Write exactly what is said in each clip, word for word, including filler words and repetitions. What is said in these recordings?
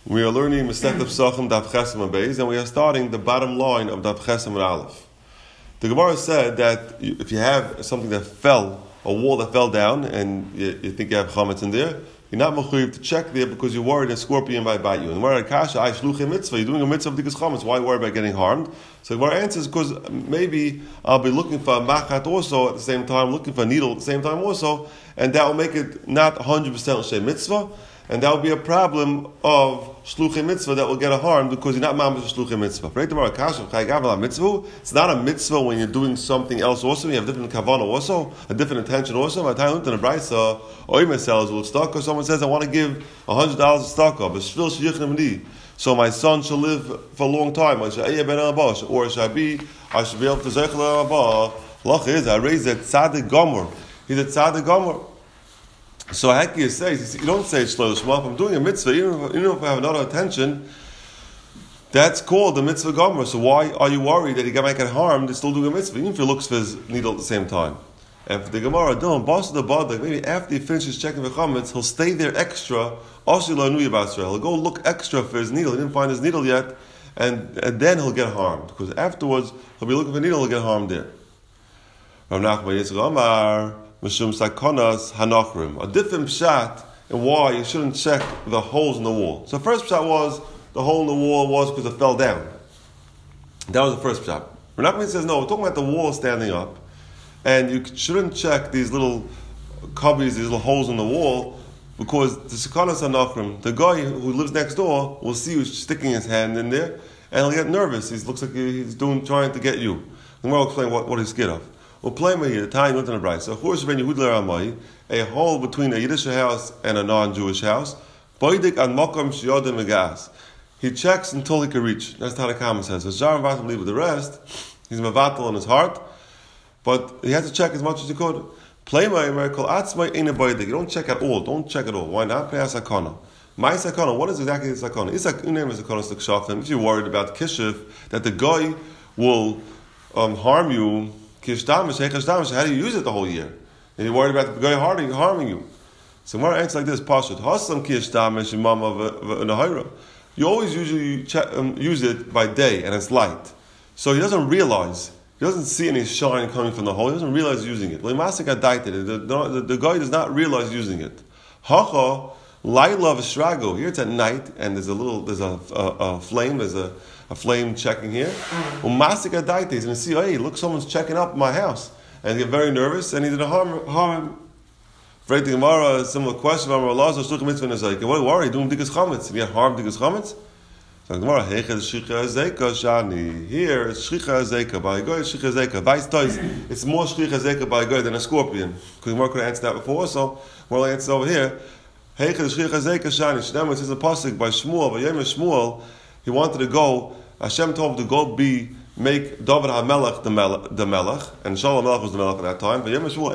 We are learning Masechet Pesachim Daf Chesem and Beis, and we are starting the bottom line of Daf Chesem and Aleph. The Gemara said that if you have something that fell, a wall that fell down, and you, you think you have chametz in there, you're not mechuyev to check there because you're worried a scorpion might bite you. And Gemara Kasha, I shluchim mitzvah. You're doing a mitzvah of dikas chametz. Why worry about getting harmed? So Gemara answers because maybe I'll be looking for a machat also at the same time, looking for a needle at the same time also, and that will make it not one hundred percent l'shem mitzvah. And that will be a problem of shluchim mitzvah that will get a harm because you're not mamish shluchim mitzvah. It's not a mitzvah when you're doing something else also. You have different kavanah also, a different intention also. By the time I looked in a brayso, oimer sells with stock, or someone says, I want to give one hundred dollars of stock of, so my son shall live for a long time, or shall be, I should be able to zeichel abba. Lach is, I raised a tzaddik gomer. He's a tzaddik gomer. So Hakiyah says, you don't say Shlo Shema. If I'm doing a mitzvah, even if, even if I have another attention, that's called the mitzvah gomer. So why are you worried that he might get harmed? He's still doing a mitzvah, even if he looks for his needle at the same time. And for the Gemara, don't boss the badak. Maybe after he finishes checking the chametz, he'll stay there extra. He'll go look extra for his needle. He didn't find his needle yet, and, and then he'll get harmed because afterwards he'll be looking for a needle. He'll get harmed there. Rav Nachman Yitzchak Amar. Mishum Sakonas Hanachrim. A different pshat and why you shouldn't check the holes in the wall. So the first pshat was the hole in the wall was because it fell down. That was the first pshat. Rav Nachman says no, we're talking about the wall standing up, and you shouldn't check these little cubbies, these little holes in the wall, because the Sakonas Hanachrim, the guy who lives next door, will see you sticking his hand in there, and he'll get nervous. He looks like he's doing trying to get you. And we'll explain what, what he's scared of. We'll play me here, the time went in the bright. So, a hole between a Yiddish house and a non-Jewish house. He checks until he can reach. That's how the comment says. So, Jar and Vatam leave with the rest. He's mavatal in his heart, but he has to check as much as he could. Play my miracle. You don't check at all. Don't check at all. Why not? Play a sakana. My sakana. What is exactly the sakana? If you're worried about kishif, that the guy will um, harm you. How do you use it the whole year? And you're worried about the guy harming, harming you. So more answers like this: Pashut Hasam kishtamish imam. You always usually um, use it by day and it's light, so he doesn't realize, he doesn't see any shine coming from the hole. He doesn't realize using it. The, the, the guy does not realize using it. Hacha laila v'shrago. Here it's at night and there's a little, there's a, a, a flame, there's a. A flame checking here. Umasika daite. He's going to see, hey, look, someone's checking up my house. And he get very nervous, and he did a harm, harm. Right, the Gemara, a similar question. What are you worried? Doing dikas chametz. He get harmed dikas chametz? So the Gemara, heichel shricha zeka shani. Here, it's shricha zeka. By goy, shricha zeka. Vice toys. It's more shricha zeka by goy than a scorpion. Because the Gemara could have answered that before, so we'll answer over here. Heichel shricha zeka shani. Shnei, it says a pasuk by Shmuel, by Yom Shmuel. He wanted to go, Hashem told him to go be, make David HaMelech the Melech, the Melech, and Shaul HaMelech was the Melech at that time.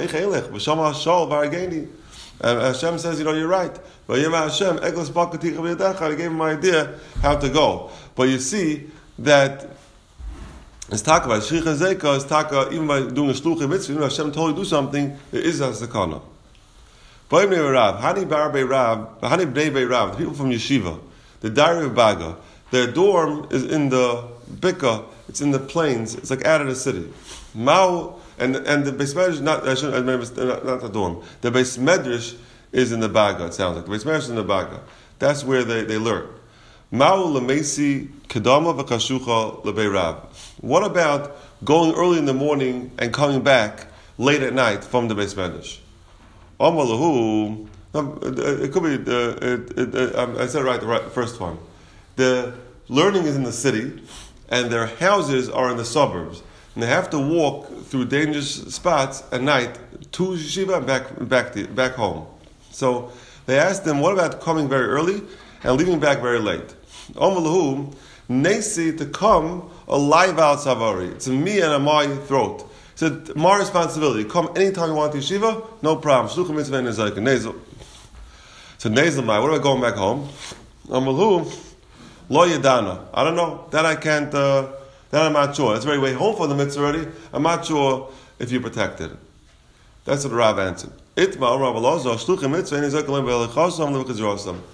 And Hashem says, you know, you're right. He gave him an idea how to go. But you see that it's taka, by Shricha Zeka, it's taka, even by doing a shluchim mitzvah, even if Hashem told you to do something, it is a sakana. Hani Bnei Rav, the people from Yeshiva, the diary of Baga, their dorm is in the Bika, it's in the plains, it's like out of the city. Mao, and and the Beis Medrash, not, I shouldn't, not, not the dorm, the Beis Medrash is in the Baga, it sounds like. The Beis Medrash is in the Baga. That's where they, they learn. Mao lemesi kedama v'kashucha lebei Rab. What about going early in the morning and coming back late at night from the Beis Medrash? Amalahu, it could be, uh, it, it, it, I said it right the right, first one. The learning is in the city, and their houses are in the suburbs, and they have to walk through dangerous spots at night to yeshiva and back back to, back home. So they asked them, "What about coming very early and leaving back very late?" Omalahu nesi to come alive out savari. It's a me and a my throat. He said, "My responsibility. Come anytime you want to yeshiva, no problem." Shluchim mitzvah nezayik nezel. So nezel my. What about going back home? Omalahu. Lo yadana. I don't know. That I can't, uh, that I'm not sure. It's already way home for the mitzvah already. I'm not sure if you're protected. That's what the Rav answered. Itma Rav Elazar, shluchim mitzvah, and he's like, Rav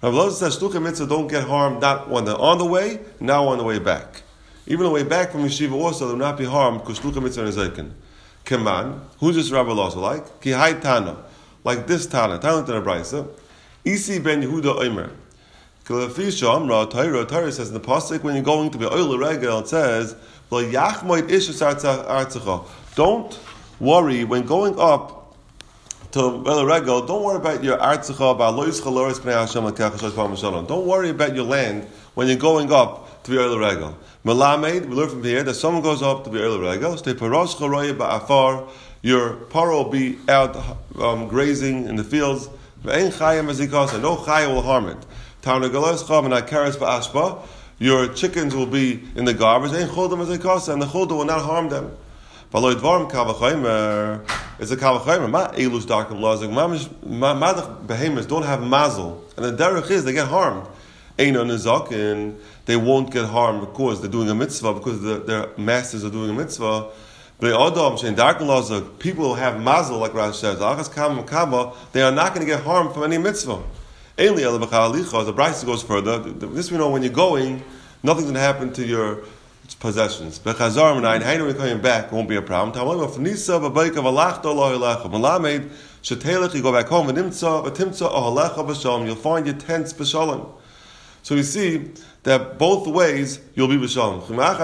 Rabbi Elazar says shluchim mitzvah don't get harmed not when they're on the way, now on the way back. Even on the way back from yeshiva also, they will not be harmed because shluchim mitzvah is zeiken. Keman, who's this Rabbi Elazar like? Ki hai Tana, like this Tana, Tana to the Brisa. Isi ben Yehuda Omer. Kalafisha Amra Torah Torah says in the pasuk when you're going to be oil regel it says lo yachmoid ishus artzacha. Don't worry when going up to oil regel. Don't worry about your artzacha about lois chaloris pnei Hashem lekachashosh v'amashalom. Don't worry about your land when you're going up to be oil regel. Melamed, we learn from here that someone goes up to be oil regel. Stay paros charoye ba'afar. Your paro will be out um, grazing in the fields. Ve'en chayim azikasa. No chayim will harm it. Your chickens will be in the garbage, and the chulda will not harm them. It's a kavachaymer. Ma elus darkim lazik. Madach behemoths don't have mazel, and the derech is they get harmed. Eino nizak, and they won't get harmed because they're doing a mitzvah, because the, their masters are doing a mitzvah. But adam shein darkim lazik, people have mazel, like Rashi says. Achas kam kaba, they are not going to get harmed from any mitzvah. The Brisa goes further. This we know when you're going, nothing's going to happen to your possessions. When you're coming back, it won't be a problem. You go back home, you'll find your tents b'shalom. So you see that both ways you'll be b'shalom.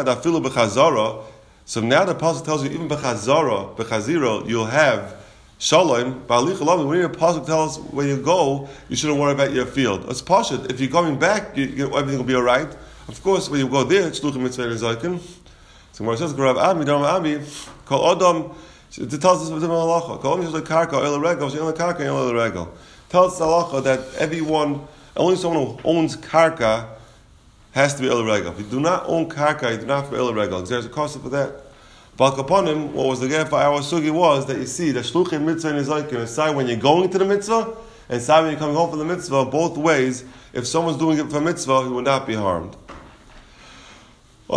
So now the pasuk tells you even b'chazara, b'chazira, you'll have Shalom, when your pasuk tells when you go, you shouldn't worry about your field. It's pashut. If you're coming back, you, you, everything will be all right. Of course, when you go there, it's shluchim mitzvah zeiken. So when it says Rav Ami, Rav Ami, call Adam. It tells us within the halacha. Call Adam the karka el regel, the karka el regel. Tells the halacha that everyone, only someone who owns karka has to be el regel. If you do not own karka, you do not have to be el regel. There's a cost for that. But upon him, what was the gap for our sugi was that you see that shluchim mitzvah and zeiken is side when you're going to the mitzvah and side when you're coming home from the mitzvah. Both ways, if someone's doing it for mitzvah, he will not be harmed. Why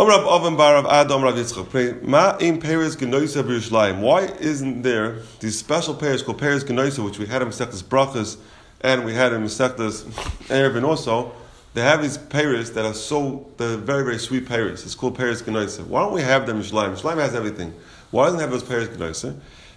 isn't there these special pairs called pairs genoisa, which we had in Masechtas Brachas and we had in Masechtas Erevin also? They have these pairs that are so, they're very, very sweet pairs. It's called pairs genoisa. Why don't we have them in Yerushalayim? Yerushalayim has everything. Why doesn't it have those pairs genoisa?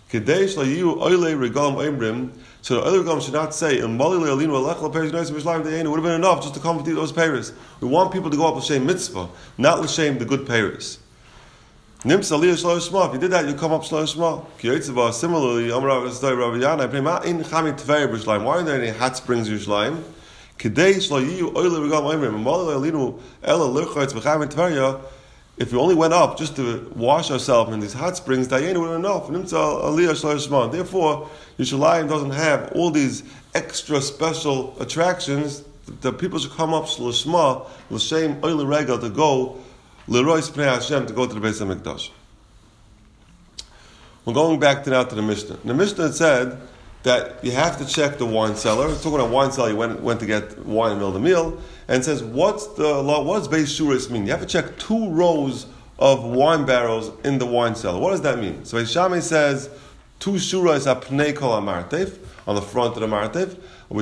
So the other regalim should not say, it would have been enough just to come with those pairs. We want people to go up l'shem mitzvah, not l'shem the good pairs. If you did that, you come up shlo shma. Similarly, why are there any hot springs in Yerushalayim? If we only went up just to wash ourselves in these hot springs, Dayainu would enough. Therefore, Yerushalayim doesn't have all these extra special attractions. The people should come up Shloshma, L'Shem Oil Regal, to go L'Rois Pnei Hashem, to go to the Beis HaMikdash. We're going back to now to the Mishnah. The Mishnah said that you have to check the wine cellar. We're talking about wine cellar, you went, went to get wine in the middle of the meal, and it says, what's the law, what does Beis Shuris mean? You have to check two rows of wine barrels in the wine cellar. What does that mean? So Beis Shammai says, two shuras are pnei kol amartev, on the front of the martev.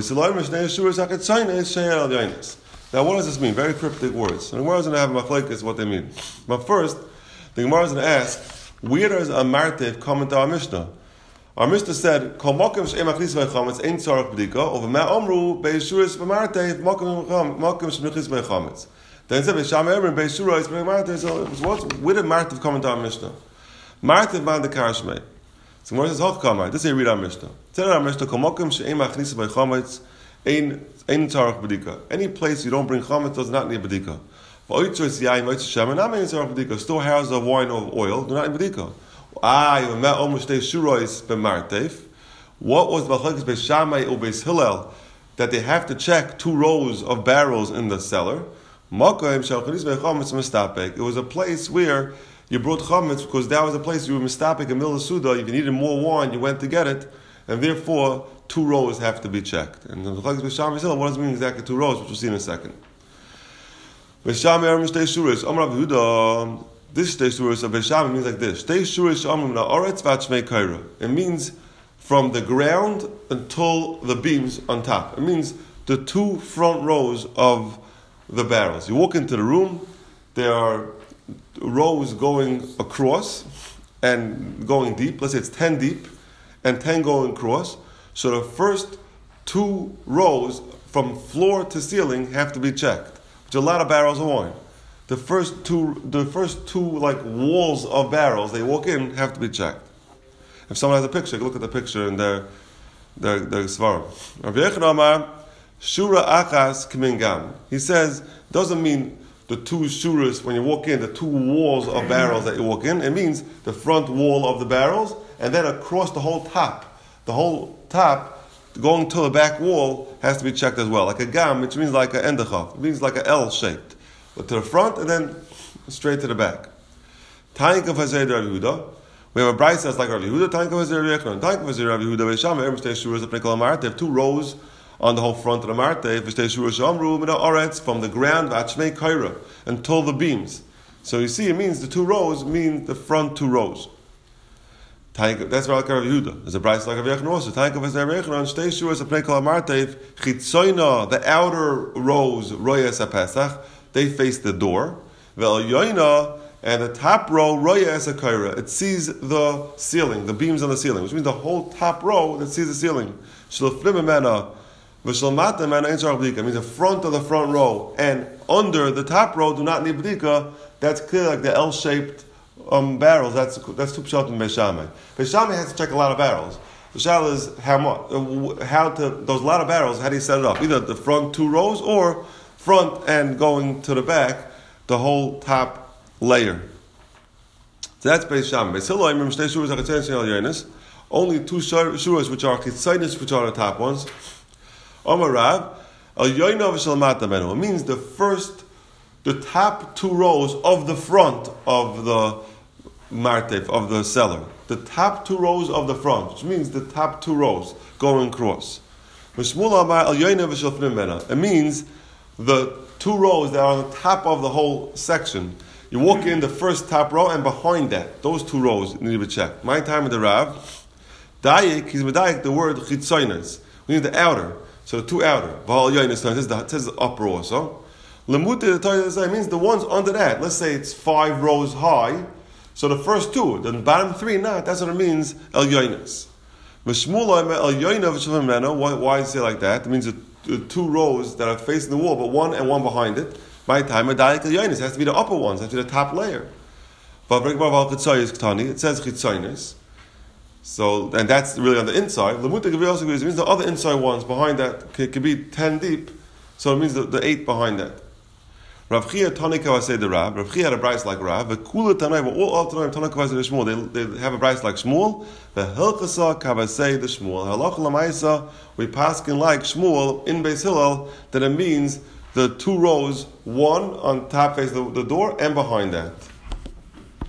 Now what does this mean? Very cryptic words. And the Gemara is going to have machlekes what they mean. But first, the Gemara is going to ask, where does a martev come into our Mishnah? Our Mishnah said, "Kol makom she'em achlis v'chametz ein tzarich b'dika." Over ma'omru beishuris v'martev makom makom she'em achlis v'chametz. Then it said, "B'sham erim beishuris v'martev." So what's where did martev come into our Mishnah? Martev man the karshmei. So where says Hochkamai? This is read our Mishnah. Tell our Mishnah, "Kol makom she'em achlis v'chametz ein ein tzarich b'dika." Any place you don't bring chametz does not need b'dika. V'oitzos yain v'oitzos shemen not mean tzarich b'dika. Storehouses of wine or oil do not need b'dika. Ah, you met almost day shurois b'martev. What was Machlekes Beis Shammai or Beis Hillel that they have to check two rows of barrels in the cellar? It was a place where you brought chametz because that was a place you were mistapek in the middle of Suda. If you needed more wine, you went to get it, and therefore two rows have to be checked. And the Machlekes Beis Shammai Hillel, what does it mean exactly two rows, which we'll see in a second. Beis Shammai almost day shurois. Amar Rav Yehuda. This shtei shuros of Beis Shammai means like this. Shtei shuros she'amrim la'aretz v'atshmei kaira. It means from the ground until the beams on top. It means the two front rows of the barrels. You walk into the room, there are rows going across and going deep. Let's say it's ten deep and ten going across. So the first two rows from floor to ceiling have to be checked, which are a lot of barrels of wine. The first two, the first two like walls of barrels they walk in have to be checked. If someone has a picture, look at the picture in their their their svarim. Rav Yechon Amar Shura Achas K'mingam. He says doesn't mean the two shuras when you walk in, the two walls of barrels that you walk in. It means the front wall of the barrels, and then across the whole top, the whole top going to the back wall has to be checked as well, like a gam, which means like an endechav. It means like an L shaped, but to the front and then straight to the back. Taink of Hazei Rav Yehuda. We have a brayso that's like Rav Yehuda. Taink of Hazei Rav Yechon. Taink of Hazei Rav Yehuda. Ve'sham erim shtei shuras apnikol amart. They have two rows on the whole front of the marte. V'shtei shuras shamru mina oretz from the ground v'achmei kaira until the beams. So you see, it means the two rows mean the front two rows. That's like Rav Yehuda. There's a brayso like Rav Yechon also. Taink of Hazei Rav Yechon. Shtei shuras apnikol amarte. Chitzoina, the outer rows royes apesach. They face the door. Ve'al and the top row, roya es akaira, it sees the ceiling, the beams on the ceiling, which means the whole top row that sees the ceiling. Shloflimemena, v'shlmatemena inshar b'dika, means the front of the front row and under the top row do not need b'dika. That's clear, like the L-shaped um, barrels. That's that's two pshat in Beishamai. Beishamai has to check a lot of barrels. The shal is how much, how to those lot of barrels. How do you set it up? Either the front two rows or front and going to the back, the whole top layer. So that's Beis Shammai. Beis Hillel, remember, shtei shuras hachatzein shel yonis. Only two shuras which are chitzainis, which are the top ones. Amar Rav, el yoina v'shel mata menu. It means the first, the top two rows of the front of the martef, of the cellar. The top two rows of the front, which means the top two rows going across. V'shmul amar el yoina v'shel pnim menu. It means the two rows that are on the top of the whole section. You walk in the first top row, and behind that, those two rows need to be checked. My time with the Rav, Dayik, he's medayik the word chitzoinas. We need the outer, so the two outer. V'hal yoinis, it says the upper also. Lemute, the Torah means the ones under that. Let's say it's five rows high, so the first two, the bottom three, not. That's what it means. El yoinis. Mishmula el yoinav shemenu. Why why does it say like that? It means the, the two rows that are facing the wall, but one and one behind it. My time, it has to be the upper ones, has to be the top layer. It says chitzonis. So, and that's really on the inside. Lamuta Gavri also agrees, it means the other inside ones behind that could, could be ten deep. So it means the, the eight behind that. Rav Chia Tanika say the Rav. Rav Chia had a price like Rav. The Kula Tanai, but all all Tanai Tanika say the Shmuel. They they have a price like Shmuel. The Hilchasa Kavasei the Shmuel. Halach Lamaisa, we paskin like Shmuel in Beis Hillel that it means the two rows, one on top face the, the door and behind that.